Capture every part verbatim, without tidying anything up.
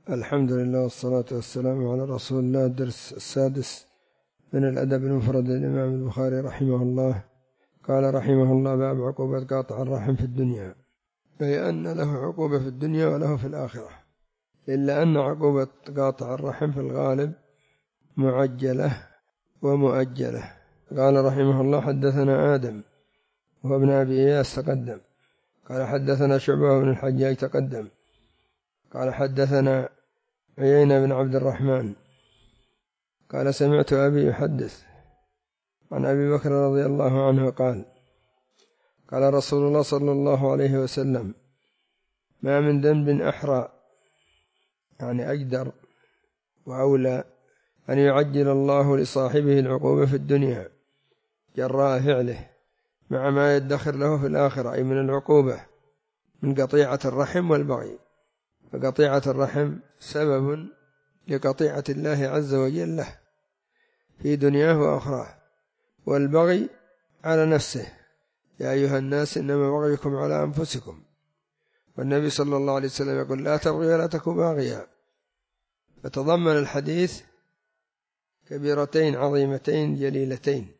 الحمد لله والصلاة والسلام على رسول الله. الدرس السادس من الأدب المفرد للإمام البخاري رحمه الله. قال رحمه الله: باب عقوبة قاطع الرحم في الدنيا، أي أن له عقوبة في الدنيا وله في الآخرة، إلا أن عقوبة قاطع الرحم في الغالب معجلة ومؤجلة. قال رحمه الله: حدثنا آدم وهو ابن أبي إياس تقدم. قال حدثنا شعبة بن الحجاج تقدم. قال حدثنا عيينة بن عبد الرحمن قال سمعت أبي يحدث عن أبي بكر رضي الله عنه قال: قال رسول الله صلى الله عليه وسلم: ما من ذنب أحرى، يعني أقدر وأولى، أن يعجل الله لصاحبه العقوبة في الدنيا جراء فعله مع ما يدخر له في الآخرة، أي من العقوبة من قطيعة الرحم والبغي. فقطيعة الرحم سبب لقطيعة الله عز وجل له في دنياه وأخراه، والبغي على نفسه: يا أيها الناس إنما بغيكم على أنفسكم. والنبي صلى الله عليه وسلم يقول: لا تبغي ولا تكن باغيا. فتضمن الحديث كبيرتين عظيمتين جليلتين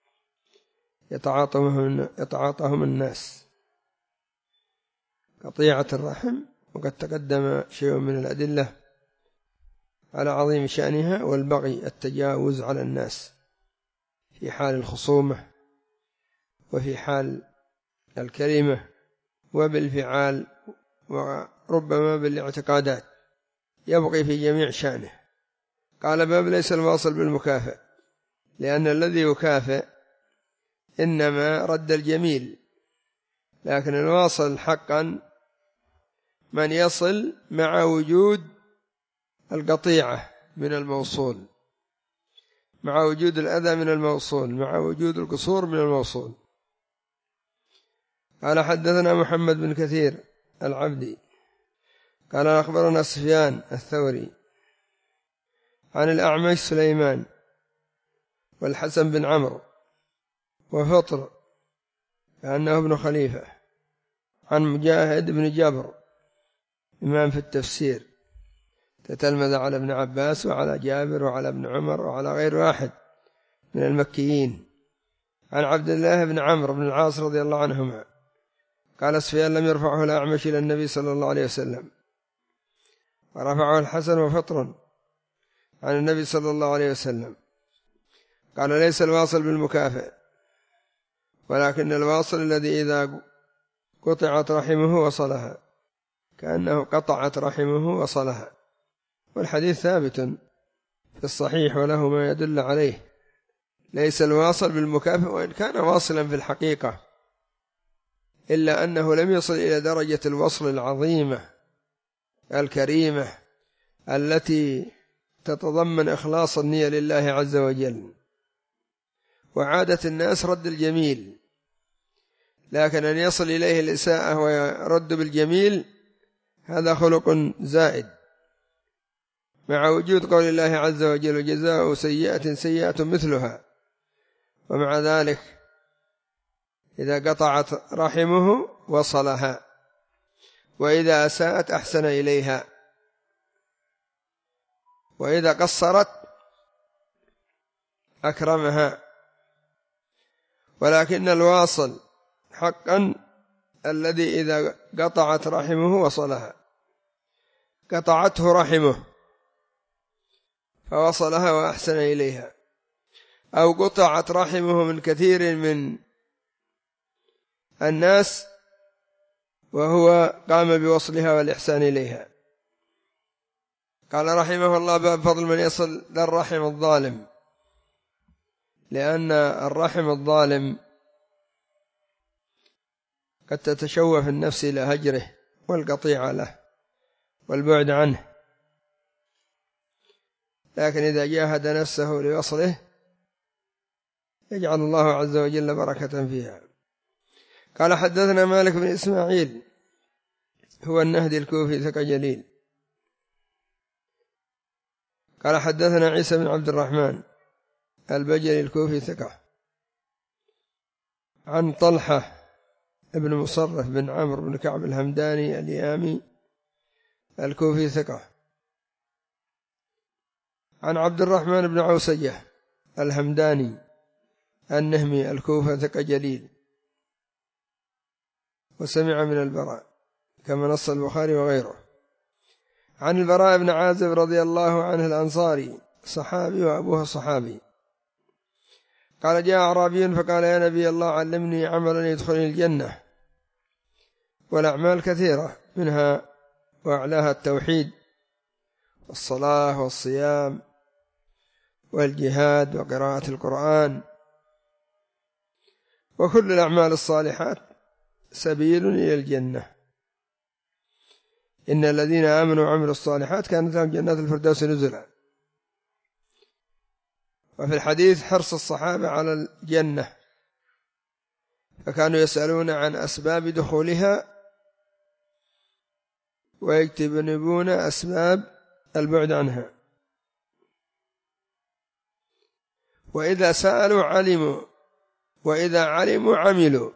يتعاطاهما الناس: قطيعة الرحم، وقد تقدم شيء من الأدلة على عظيم شأنها، والبغي التجاوز على الناس في حال الخصومة وفي حال الكلمة وبالفعال وربما بالاعتقادات، يبغي في جميع شأنه. قال: باب ليس الواصل بالمكافئ، لأن الذي يكافئ إنما رد الجميل، لكن الواصل حقا من يصل مع وجود القطيعة من الموصول، مع وجود الأذى من الموصول، مع وجود القصور من الموصول. قال حدثنا محمد بن كثير العبدي قال أخبرنا سفيان الثوري عن الأعمش سليمان والحسن بن عمرو وفطر كأنه ابن خليفة عن مجاهد بن جبر إمام في التفسير، تتلمذ على ابن عباس وعلى جابر وعلى ابن عمر وعلى غير واحد من المكيين، عن عبد الله بن عمرو بن العاص رضي الله عنهما قال: سفيان لم يرفعه الأعمش إلى النبي صلى الله عليه وسلم، ورفعه الحسن وفطر عن النبي صلى الله عليه وسلم. قال: ليس الواصل بالمكافئ، ولكن الواصل الذي إذا قطعت رحمه وصلها، كأنه قطعت رحمه وصلها. والحديث ثابت في الصحيح وله ما يدل عليه. ليس الواصل بالمكافئ، وإن كان واصلا في الحقيقة، إلا أنه لم يصل إلى درجة الوصل العظيمة الكريمة التي تتضمن إخلاص النية لله عز وجل. وعادة الناس رد الجميل، لكن أن يصل إليه الإساءة ويرد بالجميل هذا خلق زائد، مع وجود قول الله عز وجل: وجزاء سيئة سيئة مثلها. ومع ذلك إذا قطعت رحمه وصلها، وإذا أساءت أحسن إليها، وإذا قصرت أكرمها. ولكن الواصل حقا الذي إذا قطعت رحمه وصلها، قطعته رحمه فوصلها وأحسن إليها، أو قطعت رحمه من كثير من الناس وهو قام بوصلها والإحسان إليها. قال رحمه الله: باب فضل من يصل ذا الرحم الظالم، لأن الرحم الظالم قد تتشوف النفس إلى هجره والقطيعة له والبعد عنه، لكن إذا جاهد نفسه لوصله يجعل الله عز وجل بركة فيها. قال حدثنا مالك بن إسماعيل هو النهدي الكوفي ثقة جليل. قال حدثنا عيسى بن عبد الرحمن البجلي الكوفي ثقة، عن طلحة ابن مصرف بن عمرو بن كعب الهمداني اليامي الكوفي ثقة، عن عبد الرحمن بن عوسية الهمداني النهمي الكوفة ثقة جليل، وسمع من البراء كما نص البخاري وغيره. عن البراء بن عازب رضي الله عنه الأنصاري صحابي وأبوه صحابي قال: جاء أعرابي فقال: يا نبي الله علمني عملا يدخلني الجنة. والأعمال كثيرة، منها وأعلاها التوحيد والصلاة والصيام والجهاد وقراءة القرآن، وكل الأعمال الصالحات سبيل إلى الجنة. إن الذين آمنوا وعملوا الصالحات كانت لهم جنات الفردوس نزلا. وفي الحديث حرص الصحابة على الجنة، فكانوا يسألون عن أسباب دخولها ويجتنبون أسباب البعد عنها، وإذا سألوا علموا، وإذا علموا عملوا،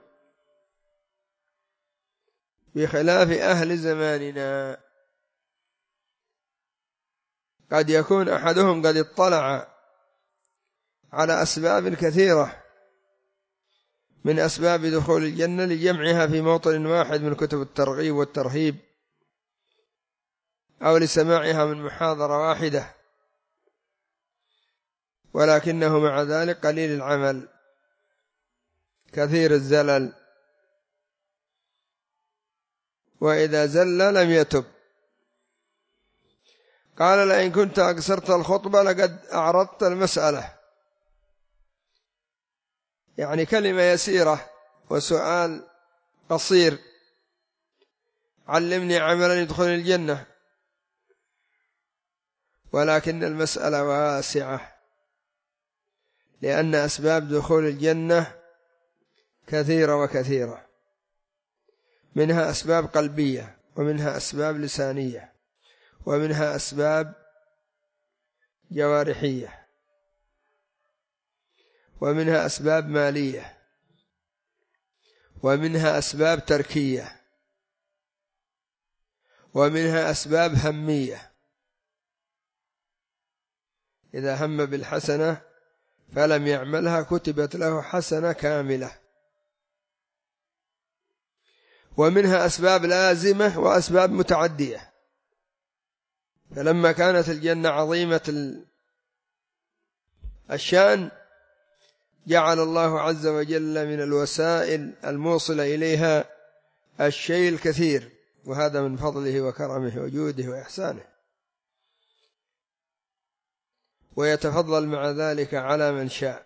بخلاف أهل زماننا. قد يكون أحدهم قد اطلع على أسباب كثيرة من أسباب دخول الجنة لجمعها في موطن واحد من كتب الترغيب والترهيب، أو لسماعها من محاضرة واحدة، ولكنه مع ذلك قليل العمل كثير الزلل، وإذا زل لم يتب. قال: لئن كنت أقصرت الخطبة لقد أعرضت المسألة، يعني كلمة يسيرة وسؤال قصير: علمني عملا يدخلني الجنة، ولكن المسألة واسعة، لأن أسباب دخول الجنة كثيرة وكثيرة، منها أسباب قلبية، ومنها أسباب لسانية، ومنها أسباب جوارحية، ومنها أسباب مالية، ومنها أسباب تركية، ومنها أسباب همية. إذا هم بالحسنة فلم يعملها كتبت له حسنة كاملة. ومنها أسباب لازمة وأسباب متعدية. فلما كانت الجنة عظيمة الشأن جعل الله عز وجل من الوسائل الموصلة إليها الشيء الكثير، وهذا من فضله وكرمه وجوده وإحسانه، ويتفضل مع ذلك على من شاء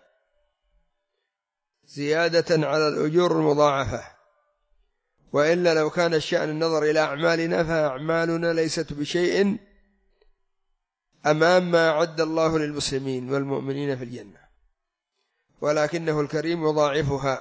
زيادة على الأجور المضاعفة. وإلا لو كان الشأن النظر إلى أعمالنا فأعمالنا ليست بشيء أمام ما أعد الله للمسلمين والمؤمنين في الجنة، ولكنه الكريم يضاعفها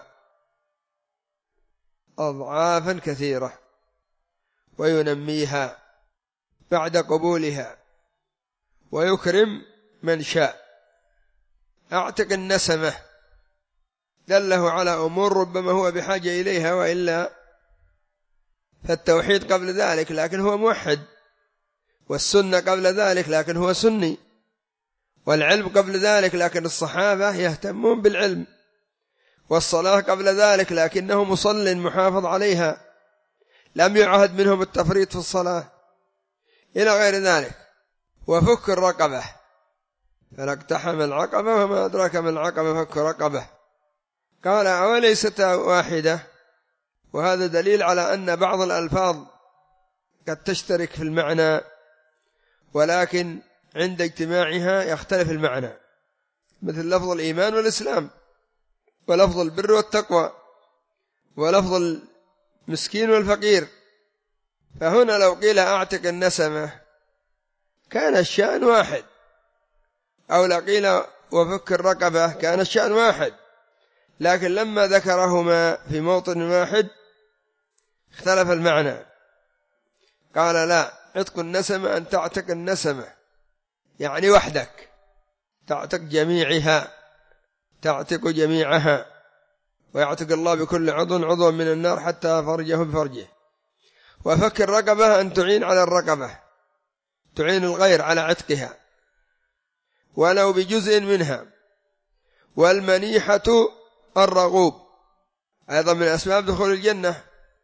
أضعافا كثيرة وينميها بعد قبولها، ويكرم من شاء. أعتق النسمة دله على أمور ربما هو بحاجة إليها، وإلا فالتوحيد قبل ذلك لكن هو موحد، والسنة قبل ذلك لكن هو سني، والعلم قبل ذلك لكن الصحابة يهتمون بالعلم، والصلاة قبل ذلك لكنه مصل محافظ عليها، لم يعهد منهم التفريط في الصلاة إلى غير ذلك. وفك الرقبة، فلاقتحم العقبة وما أدراك ما العقبة، فك رقبة. قال: أوليست واحدة؟ وهذا دليل على أن بعض الألفاظ قد تشترك في المعنى، ولكن عند اجتماعها يختلف المعنى، مثل لفظ الإيمان والإسلام، ولفظ البر والتقوى، ولفظ المسكين والفقير. فهنا لو قيل أعتق النسمة كان الشأن واحد، أو لو قيل وفك الرقبة كان الشأن واحد، لكن لما ذكرهما في موطن واحد اختلف المعنى. قال: لا، عتق النسمة أن تعتق النسمة يعني وحدك، تعتق جميعها، تعتق جميعها، ويعتق الله بكل عضو عضو من النار حتى فرجه بفرجه. وفك الرقبة أن تعين على الرقبة، تعين الغير على عتقها. ولو بجزء منها. والمنيحة الرغوب أيضا من أسباب دخول الجنة،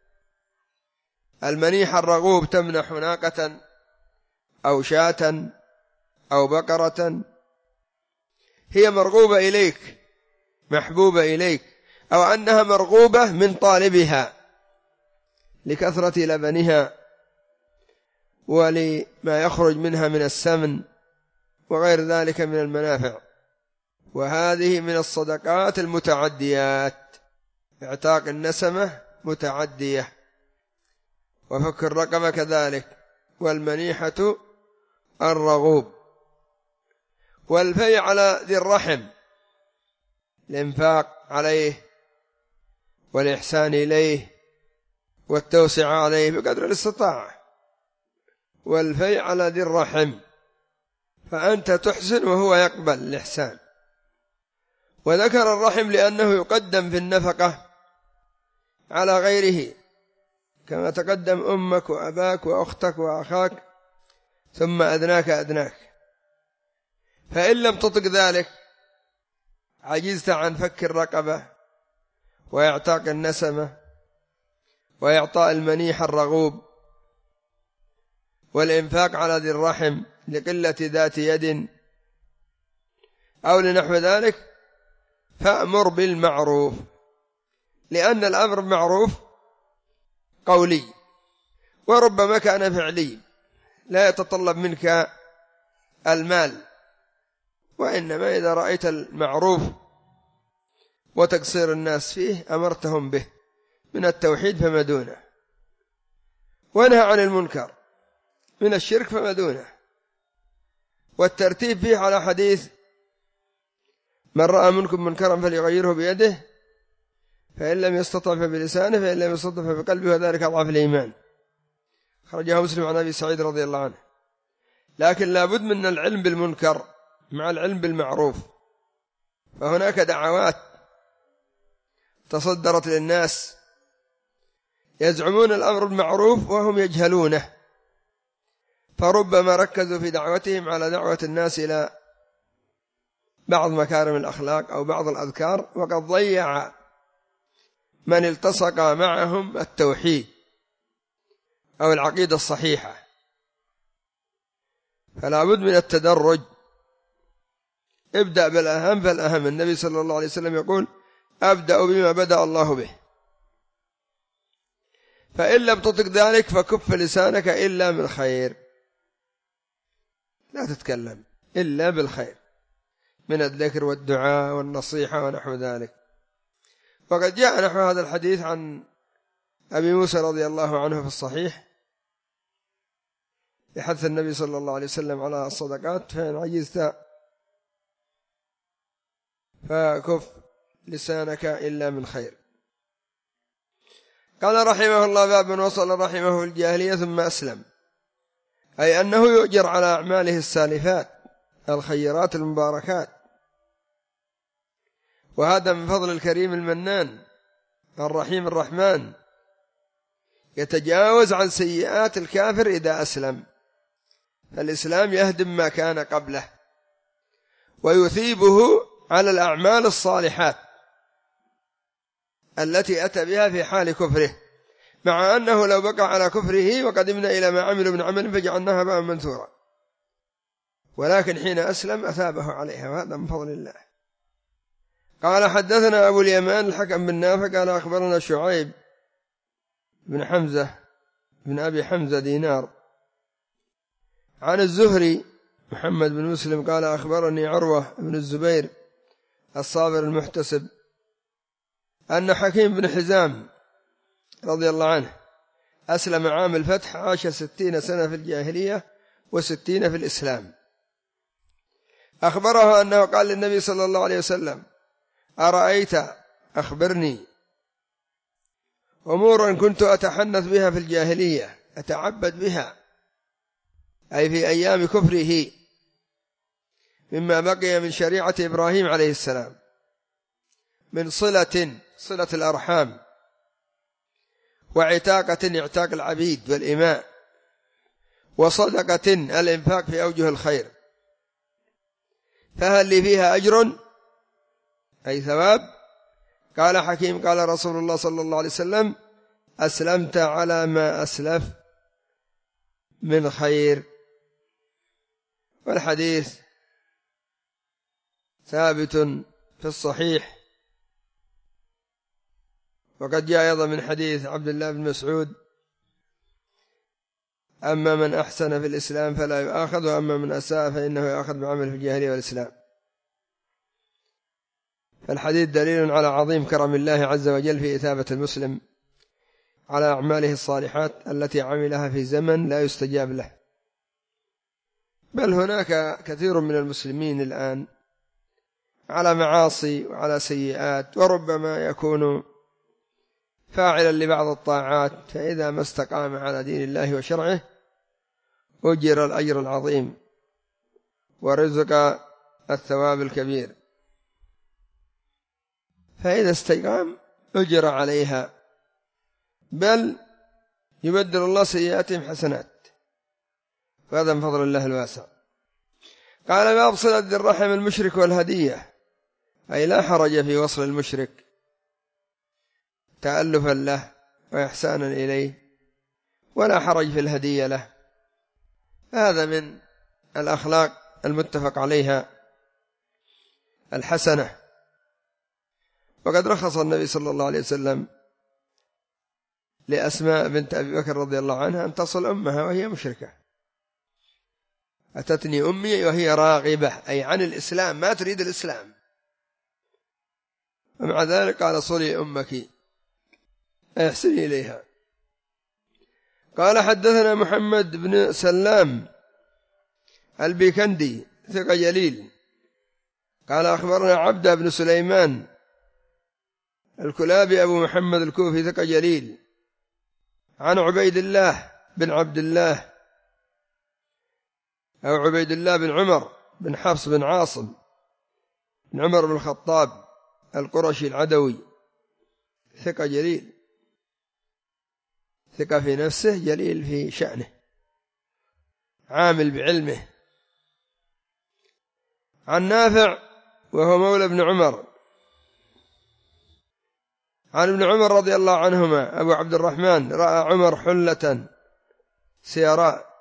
المنيحة الرغوب تمنح ناقة أو شاة أو بقرة هي مرغوبة إليك محبوبة إليك، أو أنها مرغوبة من طالبها لكثرة لبنها ولما يخرج منها من السمن وغير ذلك من المنافع. وهذه من الصدقات المتعديات، اعتاق النسمة متعدية، وفك الرقبة كذلك، والمنيحة الرغوب. والفي على ذي الرحم، الإنفاق عليه والإحسان إليه والتوسعة عليه بقدر الاستطاعة. والفي على ذي الرحم، فأنت تحسن وهو يقبل الإحسان. وذكر الرحم لأنه يقدم في النفقة على غيره، كما تقدم أمك وأباك وأختك وأخاك ثم أدناك أدناك. فإن لم تطق ذلك عجزت عن فك الرقبة وإعتاق النسمة وإعطاء المنيح الرغوب والإنفاق على ذي الرحم لقلة ذات يد أو لنحو ذلك، فأمر بالمعروف، لأن الأمر بالمعروف قولي وربما كان فعلي لا يتطلب منك المال، وإنما إذا رأيت المعروف وتقصير الناس فيه أمرتهم به من التوحيد فما دونه، ونهى عن المنكر من الشرك فما دونه. والترتيب فيه على حديث من رأى منكم منكرا فليغيره بيده فإن لم يستطع فبلسانه فإن لم يستطع فبقلبه وذلك أضعف الإيمان، خرجه مسلم عن أبي سعيد رضي الله عنه. لكن لا بد من العلم بالمنكر مع العلم بالمعروف. فهناك دعوات تصدرت للناس يزعمون الأمر بالمعروف وهم يجهلونه، فربما ركزوا في دعوتهم على دعوة الناس إلى بعض مكارم الأخلاق أو بعض الأذكار، وقد ضيع من التصق معهم التوحيد أو العقيدة الصحيحة. فلا بد من التدرج، ابدأ بالأهم فالأهم. النبي صلى الله عليه وسلم يقول أبدأ بما بدأ الله به، فإن لم تطق ذلك فكف لسانك إلا من خير، لا تتكلم إلا بالخير من الذكر والدعاء والنصيحة ونحو ذلك. وقد جاء نحو هذا الحديث عن أبي موسى رضي الله عنه في الصحيح يحث النبي صلى الله عليه وسلم على الصدقات، فإن عجزت فكف لسانك إلا من خير. قال رحمه الله باب وصل رحمه الجاهلية ثم أسلم، أي أنه يؤجر على أعماله السالفات الخيرات المباركات، وهذا من فضل الكريم المنان الرحيم الرحمن، يتجاوز عن سيئات الكافر إذا أسلم، فالإسلام يهدم ما كان قبله ويثيبه على الأعمال الصالحات التي أتى بها في حال كفره، مع أنه لو بقى على كفره وقدمنا إلى ما عملوا من عمل فجعلناها هباء منثورا، ولكن حين أسلم أثابه عليها، وهذا من فضل الله. قال حدثنا أبو اليمان الحكم بن نافع قال أخبرنا شعيب بن حمزة بن أبي حمزة دينار عن الزهري محمد بن مسلم قال أخبرني عروة بن الزبير الصابر المحتسب أن حكيم بن حزام رضي الله عنه أسلم عام الفتح، عاش ستين سنة في الجاهلية وستين في الإسلام. أخبره أنه قال للنبي صلى الله عليه وسلم أرأيت أخبرني أمورا كنت أتحنث بها في الجاهلية أتعبد بها، أي في أيام كفره، مما بقي من شريعة إبراهيم عليه السلام من صلة صلة الأرحام، وعتاقة اعتاق العبيد والإماء، وصدقة الإنفاق في أوجه الخير. فهل لي فيها أجر أي ثواب؟ قال حكيم قال رسول الله صلى الله عليه وسلم أسلمت على ما أسلف من خير. والحديث ثابت في الصحيح، وقد جاء أيضا من حديث عبد الله بن مسعود أما من أحسن في الإسلام فلا يؤاخذ وأما من أساء فإنه يؤاخذ بعمل في الجاهلية والإسلام. فالحديث دليل على عظيم كرم الله عز وجل في إثابة المسلم على أعماله الصالحات التي عملها في زمن لا يستجاب له. بل هناك كثير من المسلمين الآن على معاصي وعلى سيئات، وربما يكون فاعلا لبعض الطاعات، فإذا ما استقام على دين الله وشرعه أجر الأجر العظيم ورزق الثواب الكبير، فإذا استقام أجر عليها، بل يبدل الله سيئاتهم حسنات، وهذا من فضل الله الواسع. قال باب صلة ذي الرحم المشرك والهدية، أي لا حرج في وصل المشرك تألفا له وإحسانا إليه، ولا حرج في الهدية له، هذا من الأخلاق المتفق عليها الحسنة. وقد رخص النبي صلى الله عليه وسلم لأسماء بنت أبي بكر رضي الله عنها أن تصل أمها وهي مشركة، أتتني أمي وهي راغبة أي عن الإسلام، ما تريد الإسلام، ومع ذلك قال صلي أمك أحسني إليها. قال حدثنا محمد بن سلام البيكندي ثقة جليل قال أخبرنا عبد بن سليمان الكلابي أبو محمد الكوفي ثقة جليل عن عبيد الله بن عبد الله أو عبيد الله بن عمر بن حفص بن عاصم بن عمر بن الخطاب القرشي العدوي ثقة جليل، ثقة في نفسه جليل في شأنه، عامل بعلمه. عن نافع وهو مولى ابن عمر عن ابن عمر رضي الله عنهما أبو عبد الرحمن رأى عمر حلة سيراء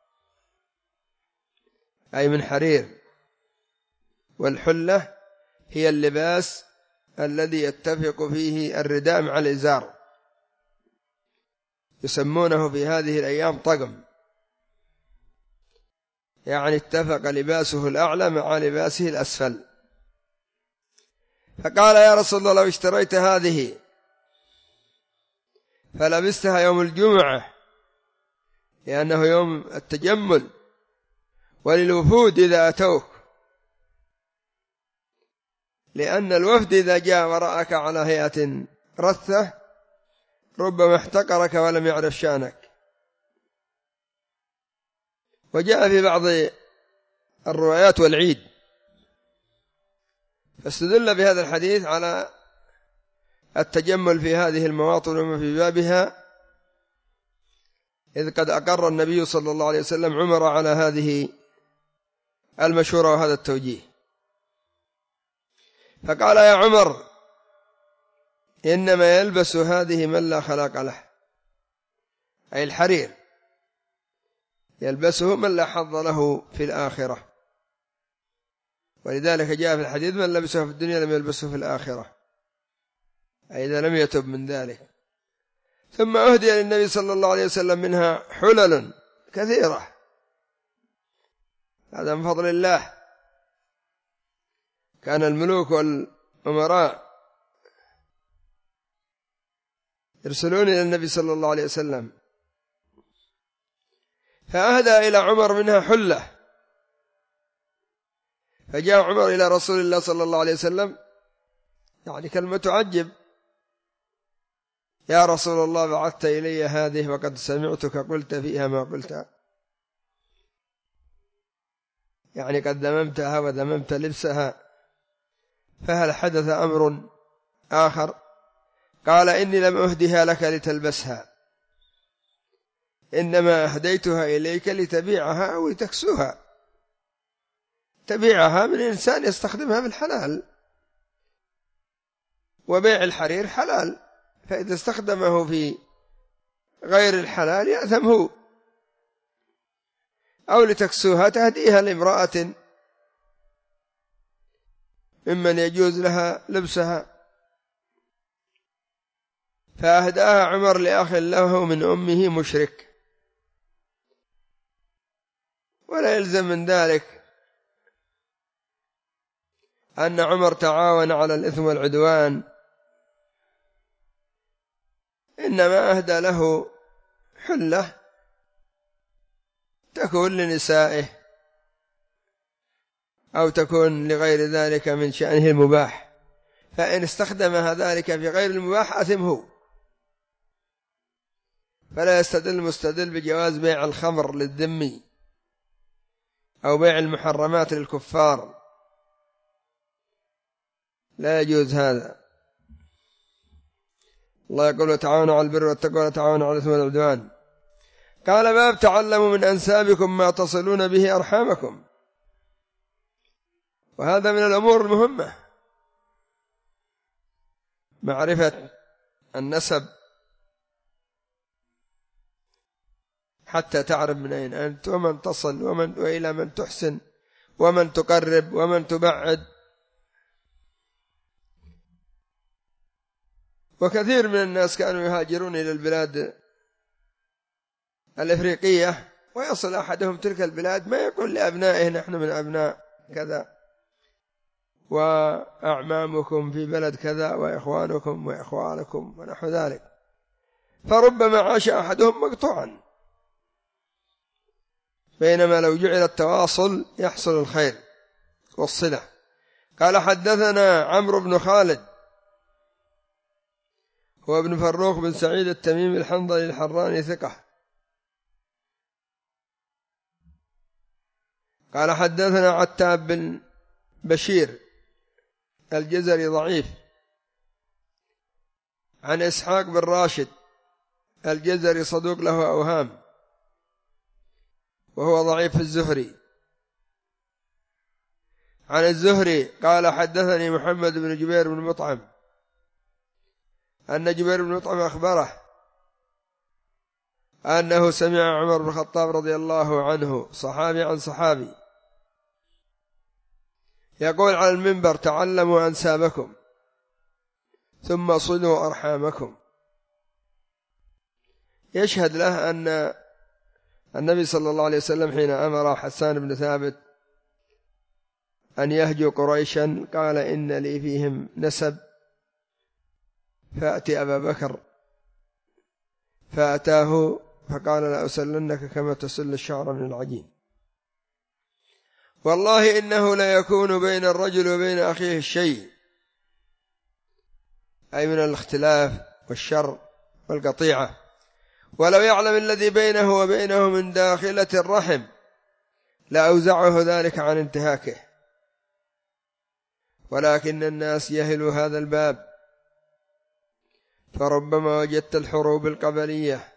أي من حرير، والحلة هي اللباس الذي يتفق فيه الرداء مع الإزار، يسمونه في هذه الأيام طقم، يعني اتفق لباسه الأعلى مع لباسه الأسفل. فقال يا رسول الله لو اشتريت هذه فلبستها يوم الجمعة لأنه يوم التجمل وللوفود إذا أتوك، لأن الوفد إذا جاء ورأك على هيئة رثة ربما احتقرك ولم يعرف شأنك. وجاء في بعض الروايات والعيد، فاستدل بهذا الحديث على التجمل في هذه المواطن وما في بابها، إذ قد أقر النبي صلى الله عليه وسلم عمر على هذه المشورة وهذا التوجيه. فقال يا عمر إنما يلبس هذه من لا خلاق له، أي الحرير يلبسه من لا حظ له في الآخرة، ولذلك جاء في الحديث من لبسه في الدنيا لم يلبسه في الآخرة، أي إذا لم يتب من ذلك. ثم أهدي للنبي صلى الله عليه وسلم منها حلل كثيرة، هذا من فضل الله. كان الملوك والأمراء يرسلون إلى النبي صلى الله عليه وسلم، فأهدى إلى عمر منها حلة، فجاء عمر إلى رسول الله صلى الله عليه وسلم، يعني كلمة تعجب، يا رسول الله بعثت إلي هذه وقد سمعتك قلت فيها ما قلت، يعني قد ذممتها وذممت لبسها، فهل حدث أمر آخر؟ قال إني لم أهدها لك لتلبسها، إنما أهديتها إليك لتبيعها أو لتكسوها، تبيعها من إنسان يستخدمها بالحلال، وبيع الحرير حلال، فإذا استخدمه في غير الحلال يأثم هو. أو لتكسوها تهديها لامرأة ممن يجوز لها لبسها، فأهداها عمر لأخ له من أمه مشرك، ولا يلزم من ذلك أن عمر تعاون على الإثم والعدوان، إنما أهدى له حلة تكون لنسائه أو تكون لغير ذلك من شأنه المباح، فإن استخدمها ذلك في غير المباح أثم هو. فلا يستدل المستدل بجواز بيع الخمر للذمي أو بيع المحرمات للكفار، لا يجوز هذا. الله يقول وتعاونوا على البر والتقوى وتعاونوا على الإثم والعدوان. قال باب تعلموا من أنسابكم ما تصلون به أرحامكم، وهذا من الأمور المهمة، معرفة النسب حتى تعرف من أين أنت ومن تصل ومن وإلى من تحسن ومن تقرب ومن تبعد. وكثير من الناس كانوا يهاجرون إلى البلاد الإفريقية، ويصل أحدهم تلك البلاد ما يقول لأبنائه نحن من أبناء كذا، وأعمامكم في بلد كذا، وإخوانكم وإخوانكم ونحو ذلك، فربما عاش أحدهم مقطوعا، بينما لو جعل التواصل يحصل الخير والصلة. قال حدثنا عمرو بن خالد هو ابن فروخ بن سعيد التميمي الحنظلي الحراني ثقة. قال حدثنا عتاب بن بشير الجزري ضعيف، عن إسحاق بن راشد الجزري صدوق له أوهام وهو ضعيف في الزهري. عن الزهري قال حدثني محمد بن جبير بن مطعم أن جبير بن مطعم أخبره أنه سمع عمر بن الخطاب رضي الله عنه صحابي عن صحابي يقول على المنبر تعلموا أنسابكم ثم صلوا أرحامكم، يشهد له أن النبي صلى الله عليه وسلم حين أمر حسان بن ثابت أن يهجوا قريشا قال إن لي فيهم نسب فأتي أبا بكر، فأتاه فقال لا أسلنك كما تسل الشعر من العجين. والله إنه لا يكون بين الرجل وبين أخيه الشيء، أي من الاختلاف والشر والقطيعة، ولو يعلم الذي بينه وبينه من داخلة الرحم لأوزعه ذلك عن انتهاكه، ولكن الناس يهلوا هذا الباب، فربما وجدت الحروب القبلية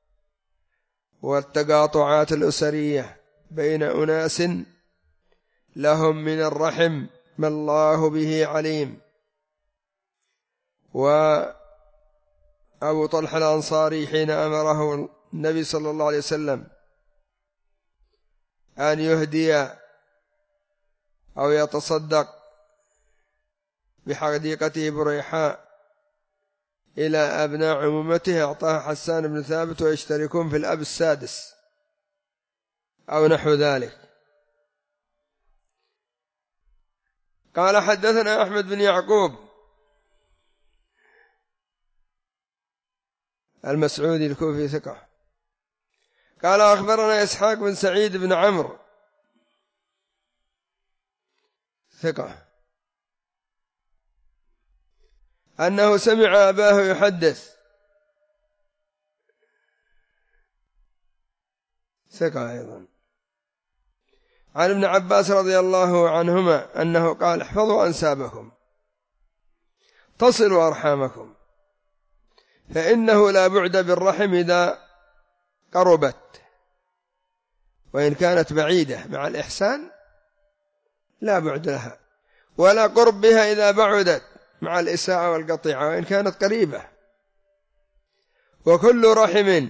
والتقاطعات الأسرية بين أناس لهم من الرحم ما الله به عليم. وأبو طلحة الأنصاري حين أمره النبي صلى الله عليه وسلم أن يهدي أو يتصدق بحديقته بريحاء إلى أبناء عمومته أعطاه حسان بن ثابت ويشتركون في الأب السادس أو نحو ذلك. قال حدثنا أحمد بن يعقوب المسعودي الكوفي ثقة. قال أخبرنا إسحاق بن سعيد بن عمرو ثقة أنه سمع أباه يحدث ثقة أيضا عن ابن عباس رضي الله عنهما أنه قال احفظوا أنسابكم تصلوا أرحامكم، فإنه لا بعد بالرحم إذا قربت، وإن كانت بعيدة مع الإحسان لا بعد لها، ولا قرب بها إذا بعدت مع الإساءة والقطيعة وإن كانت قريبة. وكل رحم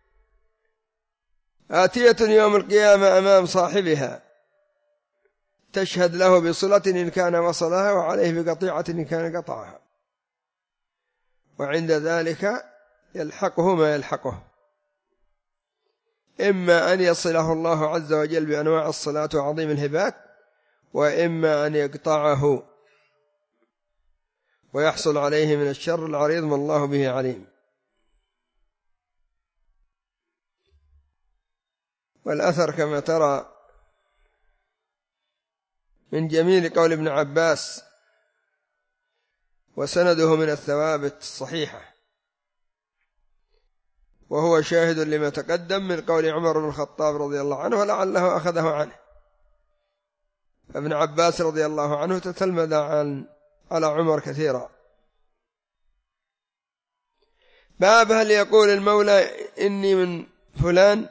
آتية يوم القيامة أمام صاحبها تشهد له بصلة إن كان وصلها، وعليه بقطيعة إن كان قطعها، وعند ذلك يلحقه ما يلحقه، إما أن يصله الله عز وجل بأنواع الصلاة وعظيم الهبات، وإما أن يقطعه ويحصل عليه من الشر العريض ما الله به عليم. والأثر كما ترى من جميل قول ابن عباس، وسنده من الثوابت الصحيحة، وهو شاهد لما تقدم من قول عمر بن الخطاب رضي الله عنه، ولعله أخذه عنه. ابن عباس رضي الله عنه تتلمذ عن على عمر كثيرا. باب هل يقول المولى إني من فلان؟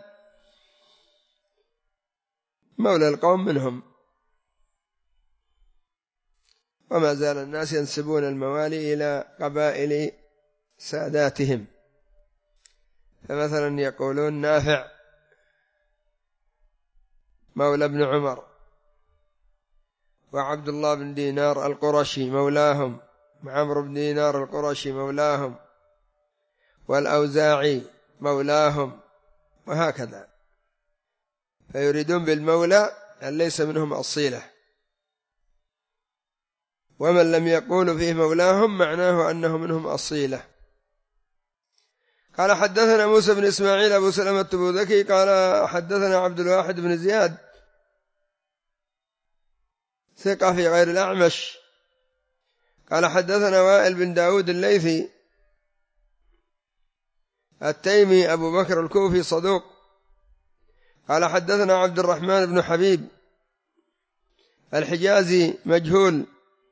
مولى القوم منهم، وما زال الناس ينسبون الموالي إلى قبائل ساداتهم، فمثلا يقولون نافع مولى ابن عمر، وعبد الله بن دينار القرشي مولاهم، وعمرو بن دينار القرشي مولاهم، والأوزاعي مولاهم، وهكذا، فيريدون بالمولى أن ليس منهم أصيلة، ومن لم يقولوا فيه مولاهم معناه أنه منهم أصيلة. قال حدثنا موسى بن إسماعيل أبو سلمة التبوذكي قال حدثنا عبد الواحد بن زياد ثقة في غير الأعمش قال حدثنا وائل بن داود الليثي التيمي أبو بكر الكوفي صدوق قال حدثنا عبد الرحمن بن حبيب الحجازي مجهول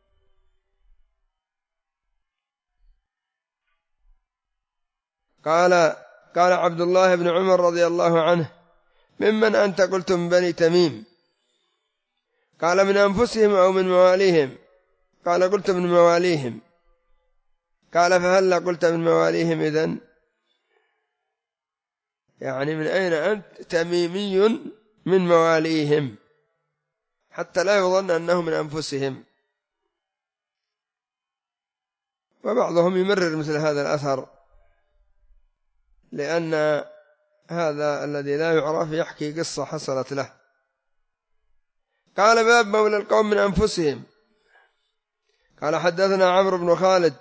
قال قال عبد الله بن عمر رضي الله عنه ممن أنت؟ قلت من بني تميم. قال من أنفسهم أو من مواليهم؟ قال قلت من مواليهم. قال فهلا قلت من مواليهم إذن؟ يعني من أين أنت؟ تميمي من مواليهم، حتى لا يظن أنه من أنفسهم. وبعضهم يمرر مثل هذا الأثر، لأن هذا الذي لا يعرف يحكي قصة حصلت له. قال باب مولى القوم من أنفسهم. قال حدثنا عمرو بن خالد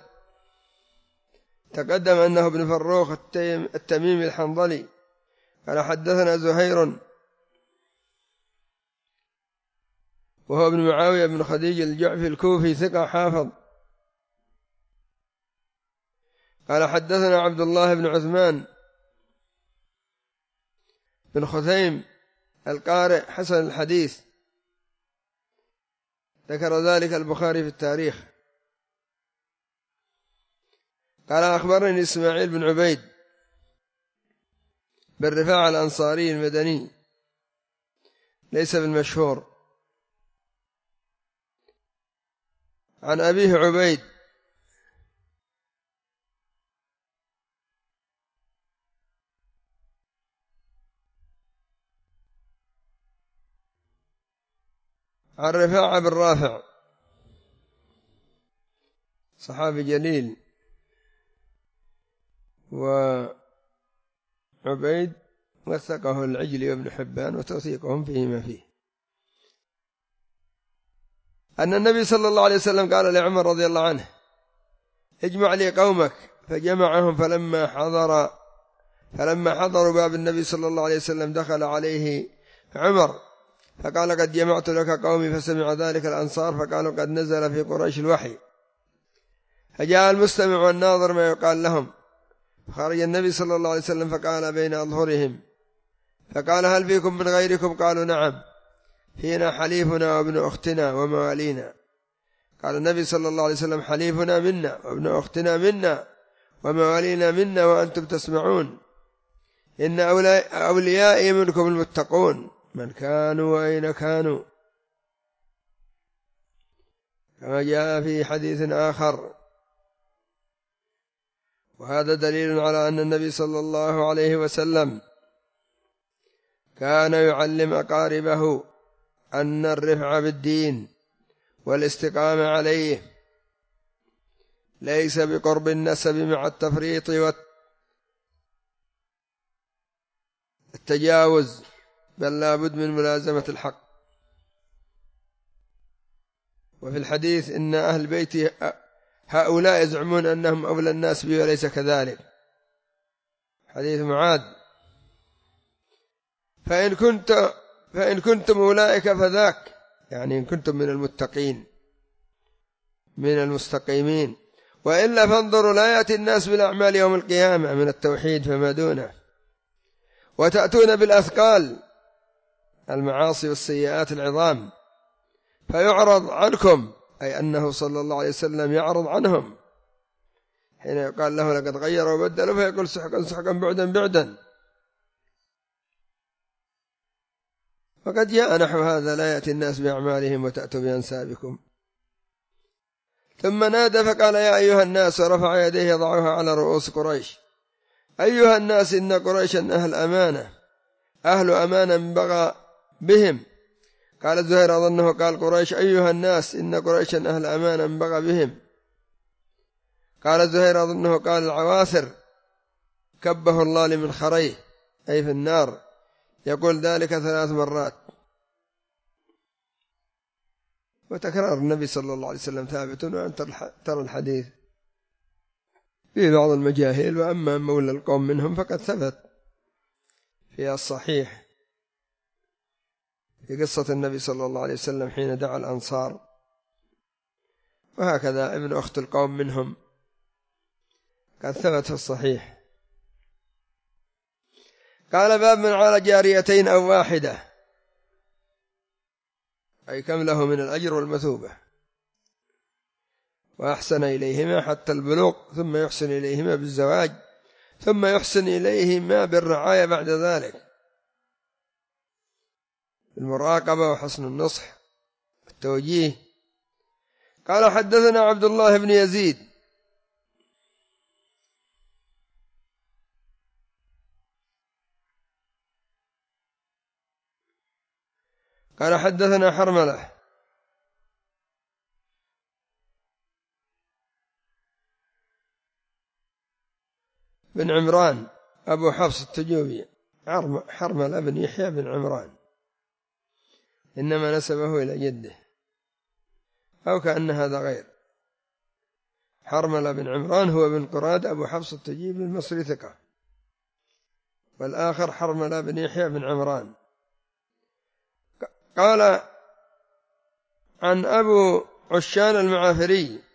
تقدم أنه ابن فروخ التميمي الحنظلي قال حدثنا زهير وهو ابن معاوية بن خديج الجعفي الكوفي ثقة حافظ قال حدثنا عبد الله بن عثمان بن خثيم القارئ حسن الحديث ذكر ذلك البخاري في التاريخ. قال أخبرني إسماعيل بن عبيد بن رفاعة الأنصاري المدني ليس بالمشهور عن أبيه عبيد عن رفاعة بن رافع صحابي جليل، وعبيد وثقه العجلي وابن حبان وتوثيقهم فيه ما فيه، أن النبي صلى الله عليه وسلم قال لعمر رضي الله عنه اجمع لي قومك، فجمعهم فلما حضر فلما حضروا باب النبي صلى الله عليه وسلم دخل عليه عمر فقال قد جمعت لك قومي، فسمع ذلك الأنصار فقالوا قد نزل في قريش الوحي، فجاء المستمع والناظر ما يقال لهم، فخرج النبي صلى الله عليه وسلم فقال بين أظهرهم فقال هل فيكم من غيركم؟ قالوا نعم، فينا حليفنا وابن أختنا وموالينا. قال النبي صلى الله عليه وسلم حليفنا منا وابن أختنا منا وموالينا منا وأنتم تسمعون، إن أوليائي منكم المتقون من كانوا وأين كانوا. كما جاء في حديث آخر. وهذا دليل على أن النبي صلى الله عليه وسلم كان يعلم أقاربه أن الرفع بالدين والاستقامة عليه ليس بقرب النسب مع التفريط والتجاوز، بل لا بد من ملازمة الحق. وفي الحديث إن أهل بيتي هؤلاء يزعمون أنهم أولى الناس بي وليس كذلك، حديث معاذ. فإن كنت فإن كنتم أولئك فذاك، يعني إن كنتم من المتقين من المستقيمين، وإلا فانظروا لا يأتي الناس بالأعمال يوم القيامة من التوحيد فما دونه، وتأتون بالأثقال المعاصي والسيئات العظام فيعرض عنكم، أي أنه صلى الله عليه وسلم يعرض عنهم حين يقال له لقد غيروا وبدلوا فيقول سحقا سحقا بعدا بعدا. فقد جاء نحو هذا لا يأتي الناس بأعمالهم وتأتوا بأنسابكم. ثم نادى فقال يا أيها الناس، ورفع يديه يضعها على رؤوس قريش: أيها الناس إن قريشا أهل أمانة، أهل أمانة بغى بهم. قال الزهير أظنه قال قريش أيها الناس إن قريشا أهل أمانة بغى بهم. قال الزهير أظنه قال العواثر كبه الله لمن خريه، أي في النار، يقول ذلك ثلاث مرات. وتكرار النبي صلى الله عليه وسلم ثابت، وأن ترى الحديث في بعض المجاهيل، وأما مولى القوم منهم فقد ثبت في الصحيح في قصة النبي صلى الله عليه وسلم حين دعا الأنصار، وهكذا ابن أخت القوم منهم قد ثبت في الصحيح. قال باب من على جاريتين أو واحدة، أي كم له من الأجر والمثوبة، وأحسن إليهما حتى البلوغ، ثم يحسن إليهما بالزواج، ثم يحسن إليهما بالرعاية بعد ذلك، المراقبة وحسن النصح والتوجيه. قال حدثنا عبد الله بن يزيد قال حدثنا حرملة بن عمران أبو حفص التجوبي، حرملة بن يحيى بن عمران، إنما نسبه إلى جده، أو كأن هذا غير. حرملة بن عمران هو بن قراد أبو حفص التجوبي المصري ثقة، والآخر حرملة بن يحيى بن عمران. قال عن أبو عشان المعافري،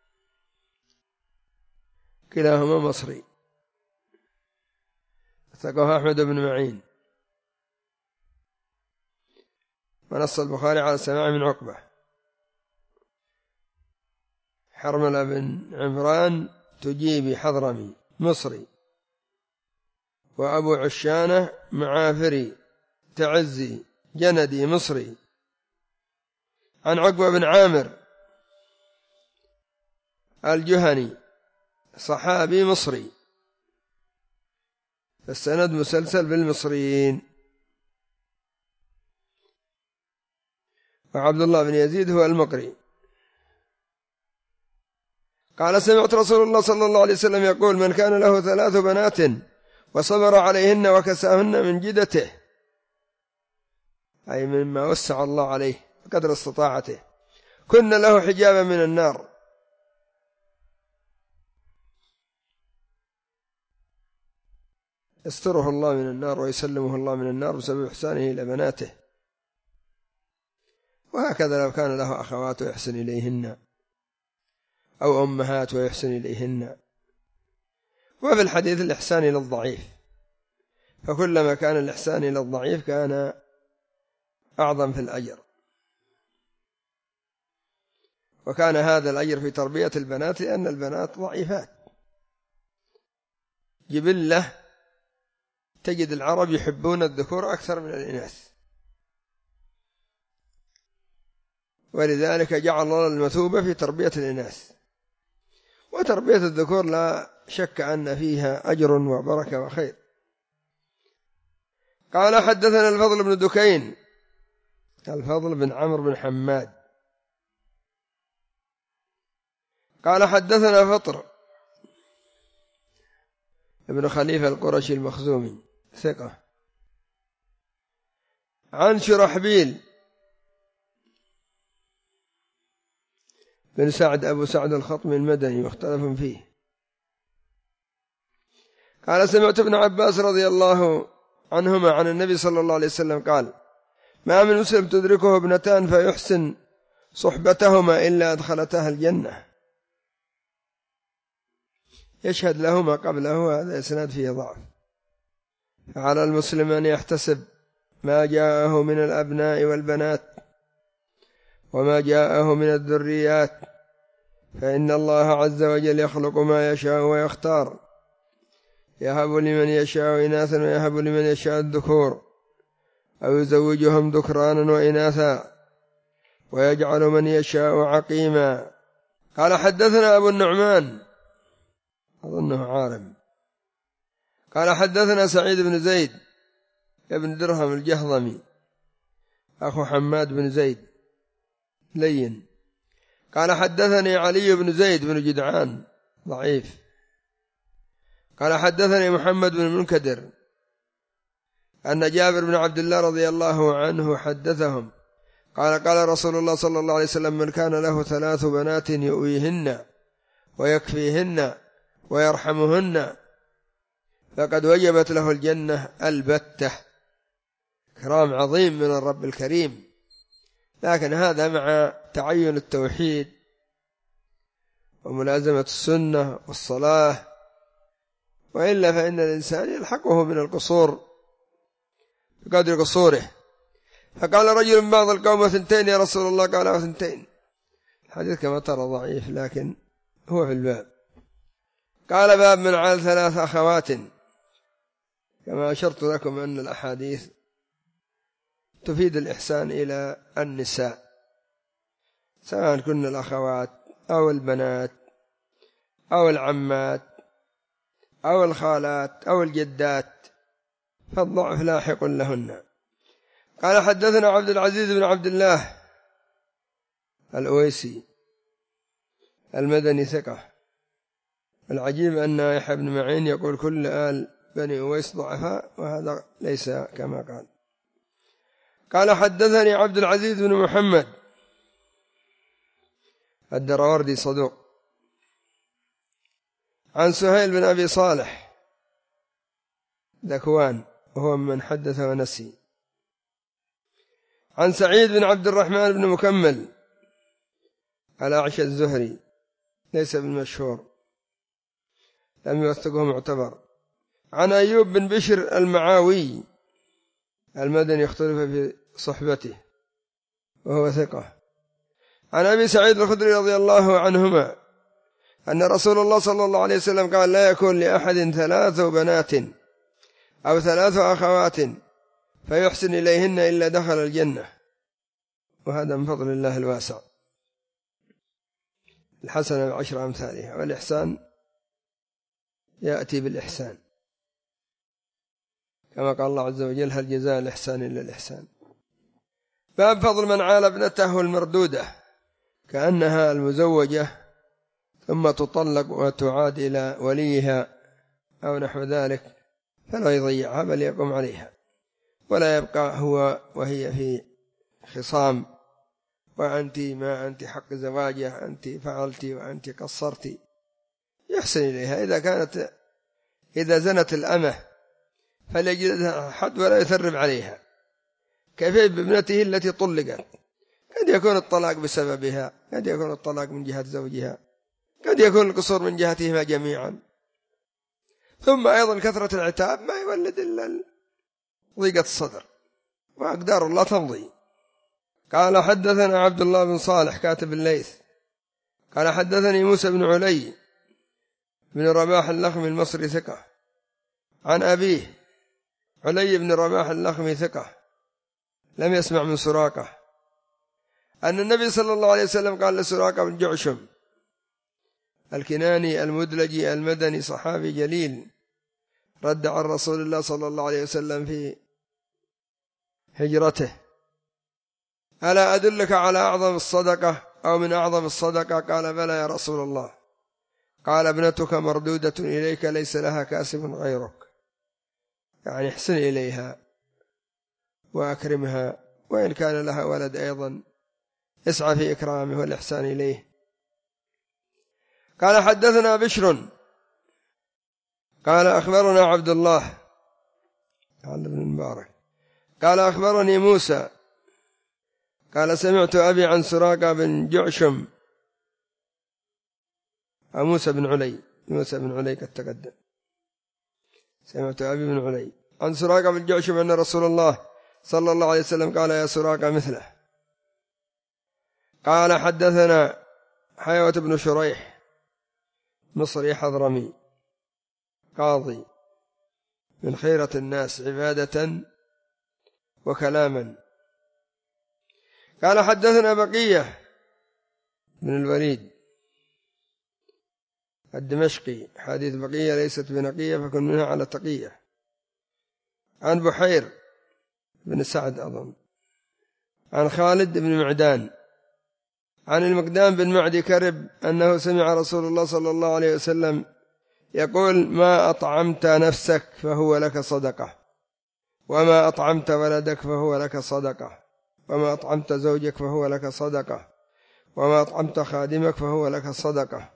كلاهما مصري، ثقه أحمد بن معين، ونص البخاري على السماع من عقبة. حرملة بن عمران تجيبي حضرمي مصري، وأبو عشانة معافري تعزي جندي مصري، عن عقبة بن عامر الجهني صحابي مصري، فالسند مسلسل بالمصريين. وعبد الله بن يزيد هو المقري. قال سمعت رسول الله صلى الله عليه وسلم يقول: من كان له ثلاث بنات وصبر عليهن وكساهن من جدته، أي مما وسع الله عليه بقدر استطاعته، كن له حجابا من النار. يستره الله من النار ويسلمه الله من النار بسبب إحسانه إلى بناته. وهكذا لو كان له أخوات ويحسن إليهن، أو أمهات ويحسن إليهن. وفي الحديث الإحسان إلى الضعيف، فكلما كان الإحسان إلى الضعيف كان أعظم في الأجر. وكان هذا الأجر في تربية البنات، لأن البنات ضعيفات جبلة، تجد العرب يحبون الذكور أكثر من الإناث، ولذلك جعل الله المثوبة في تربية الإناث، وتربية الذكور لا شك أن فيها أجر وبركة وخير. قال حدثنا الفضل بن دكين، الفضل بن عمرو بن حماد، قال حدثنا فطر ابن خليفة القرشي المخزومي ثقة، عن شرحبيل بن سعد أبو سعد الخطمي المدني مختلف فيه، قال سمعت ابن عباس رضي الله عنهما عن النبي صلى الله عليه وسلم قال: ما من مسلم تدركه ابنتان فيحسن صحبتهما إلا أدخلتها الجنة. يشهد لهما قبله، هذا إسناد فيه ضعف. فعلى المسلم أن يحتسب ما جاءه من الأبناء والبنات وما جاءه من الذريات، فإن الله عز وجل يخلق ما يشاء ويختار، يهب لمن يشاء إناثا ويهب لمن يشاء الذكور، أو يزوجهم ذكرانا وإناثا ويجعل من يشاء عقيما. قال حدثنا أبو النعمان، أظنه عارم، قال حدثنا سعيد بن زيد ابن درهم الجهضمي أخو حماد بن زيد لين، قال حدثني علي بن زيد بن جدعان ضعيف، قال حدثني محمد بن المنكدر أن جابر بن عبد الله رضي الله عنه حدثهم قال: قال رسول الله صلى الله عليه وسلم: من كان له ثلاث بنات يؤويهن ويكفيهن ويرحمهن فقد وجبت له الجنة البتة. كرام عظيم من الرب الكريم، لكن هذا مع تعين التوحيد وملازمة السنة والصلاة، وإلا فإن الإنسان يلحقه من القصور بقدر قصوره. فقال رجل من بعض القوم: وثنتين يا رسول الله؟ قال: وثنتين. الحديث كما ترى ضعيف، لكن هو في الباب. قال: باب من عال ثلاث أخوات. كما أشرت لكم أن الأحاديث تفيد الإحسان إلى النساء، سواء كن الأخوات أو البنات أو العمات أو الخالات أو الجدات، فالضعف لاحق لهن. قال حدثنا عبد العزيز بن عبد الله الأويسي المدني ثقة. العجيب أن يحيى بن معين يقول كل آل بني أويس ضعفاء، وهذا ليس كما قال. قال حدثني عبد العزيز بن محمد الدراوردي صدوق، عن سهيل بن أبي صالح ذكوان وهو من حدث ونسي، عن سعيد بن عبد الرحمن بن مكمل الأعشى الزهري ليس بالمشهور، لم يوثقه معتبر، عن أيوب بن بشر المعاوي المدني اختلف في صحبته وهو ثقة، عن أبي سعيد الخدري رضي الله عنهما أن رسول الله صلى الله عليه وسلم قال: لا يكون لأحد ثلاث بنات أو ثلاث أخوات فيحسن إليهن إلا دخل الجنة. وهذا من فضل الله الواسع. الحسنة بعشر أمثالها، والإحسان يأتي بالإحسان، كما قال الله عز وجل: هل جزاء الإحسان إلا الإحسان. باب فضل من عال ابنته المردودة كأنها المزوجة ثم تطلق وتعاد إلى وليها أو نحو ذلك، فلا يضيعها بل يقوم عليها، ولا يبقى هو وهي في خصام: وأنت ما أنت حق زواجه، أنت فعلت وأنت قصرت. يحسن إليها. إذا كانت إذا زنت الأمة فليجلدها حد ولا يثرب عليها، كيف بابنته التي طلقت؟ قد يكون الطلاق بسببها، قد يكون الطلاق من جهة زوجها، قد يكون القصور من جهتهما جميعا. ثم أيضا كثرة العتاب ما يولد إلا ضيقة الصدر، وأقدار الله تمضي. قال حدثنا عبد الله بن صالح كاتب الليث قال حدثني موسى بن علي بن رباح اللخمي المصري ثقة، عن أبيه علي بن رباح اللخمي ثقة لم يسمع من سراقة، أن النبي صلى الله عليه وسلم قال لسراقة بن جعشم الكناني المدلجي المدني صحابي جليل رد عن رسول الله صلى الله عليه وسلم في هجرته: ألا أدلك على أعظم الصدقة أو من أعظم الصدقة؟ قال: بلى يا رسول الله. قال: ابنتك مردودة إليك ليس لها كاسب غيرك، يعني احسن إليها وأكرمها، وإن كان لها ولد أيضا اسعى في إكرامه والإحسان إليه. قال: حدثنا بشر قال أخبرنا عبد الله قال ابن المبارك قال أخبرني موسى قال سمعت أبي عن سراقة بن جعشم أو موسى بن علي موسى بن علي قد تقدم. سمعت أبي بن علي عن سراقة بن جعشم أن رسول الله صلى الله عليه وسلم قال: يا سراقة مثله. قال: حدثنا حيوة بن شريح مصري حضرمي قاضي من خيرة الناس عبادة وكلاما. قال: حدثنا بقية بن الوليد الدمشقي، حديث بقية ليست بنقية فكن منها على تقية، عن بحير بن سعد أظن، عن خالد بن معدان، عن المقدام بن معدي كرب أنه سمع رسول الله صلى الله عليه وسلم يقول: ما أطعمت نفسك فهو لك صدقة، وما أطعمت ولدك فهو لك صدقة، وما أطعمت زوجك فهو لك صدقة، وما أطعمت خادمك فهو لك صدقة.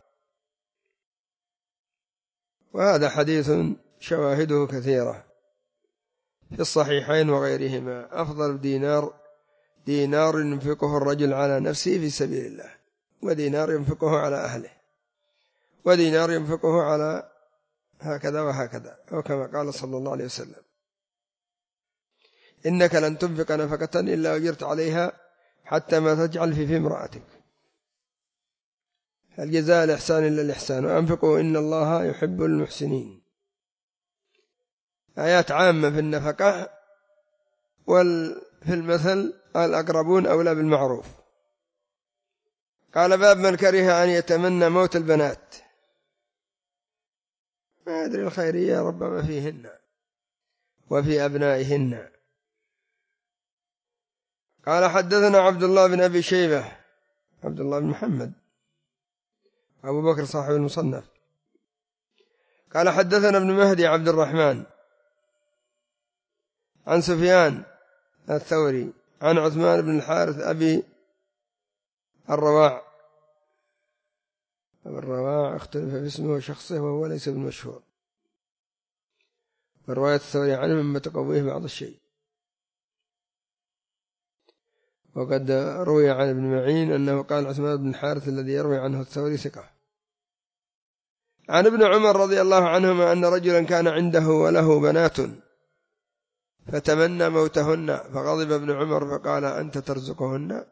وهذا حديث شواهده كثيرة في الصحيحين وغيرهما. أفضل دينار دينار ينفقه الرجل على نفسه في سبيل الله، ودينار ينفقه على أهله، ودينار ينفقه على هكذا وهكذا، وكما قال صلى الله عليه وسلم: إنك لن تنفق نفقة إلا أجرت عليها حتى ما تجعل في في امرأتك. الجزاء الإحسان إلا الإحسان، وأنفقوا إن الله يحب المحسنين. آيات عامة في النفقة، وفي المثل الأقربون أولى بالمعروف. قال: باب من كره أن يتمنى موت البنات. ما أدري الخيرية ربما فيهن وفي أبنائهن. قال: حدثنا عبد الله بن أبي شيبة عبد الله بن محمد أبو بكر صاحب المصنف. قال: حدثنا ابن مهدي عبد الرحمن عن سفيان الثوري عن عثمان بن الحارث أبي الرواع. أبي الرواع اختلف في اسمه وشخصه وهو ليس بالمشهور، ورواية الثوري عنه مما تقويه بعض الشيء. وقد روي عن ابن معين أنه قال عثمان بن الحارث الذي يروي عنه الثوري ثقة. عن ابن عمر رضي الله عنهما أن رجلا كان عنده وله بنات فتمنى موتهن، فغضب ابن عمر فقال: أنت ترزقهن؟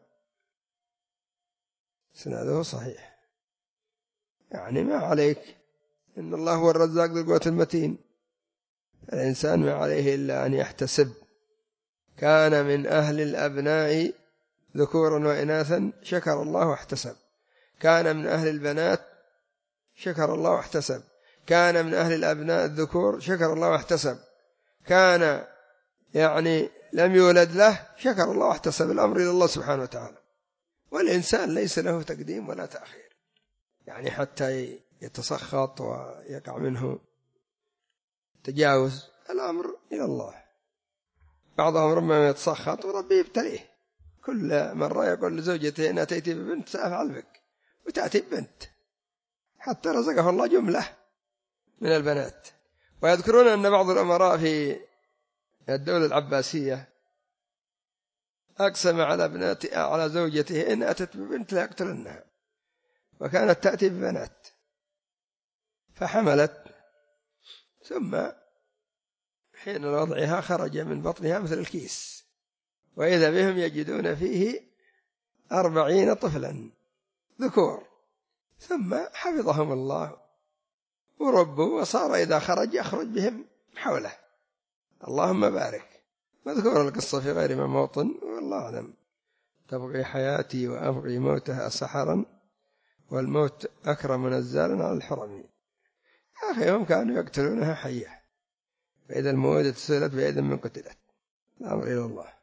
سناده صحيح، يعني ما عليك، إن الله هو الرزاق ذو القوة المتين، الإنسان ما عليه إلا أن يحتسب. كان من أهل الأبناء ذكورا وإناثا شكر الله واحتسب، كان من أهل البنات شكر الله واحتسب، كان من أهل الأبناء الذكور شكر الله واحتسب، كان يعني لم يولد له شكر الله واحتسب. الأمر إلى الله سبحانه وتعالى، والإنسان ليس له تقديم ولا تأخير، يعني حتى يتسخط ويقع منه تجاوز، الأمر إلى الله. بعضهم ربما يتسخط وربي يبتليه، كل مرة يقول لزوجته: إن أتيتي ببنت سأفعل بك، وتأتي ببنت، حتى رزقه الله جملة من البنات. ويذكرون أن بعض الأمراء في الدولة العباسية أقسم على ابنته على زوجته: إن أتت ببنت لا يقتلنها، وكانت تأتي ببنات، فحملت، ثم حين وضعها خرج من بطنها مثل الكيس، وإذا بهم يجدون فيه أربعين طفلا ذكور، ثم حفظهم الله وربوا، وصار إذا خرج يخرج بهم حوله. اللهم بارك. مذكور القصة في غير ما موطن، والله أعلم. تبغي حياتي وأبغي موتها سحرا، والموت أكرم نزالا على الحرم. يا أخي هم كانوا يقتلونها حية، فإذا الموت اتصلت بأيد من قتلت. الأمر إلى الله.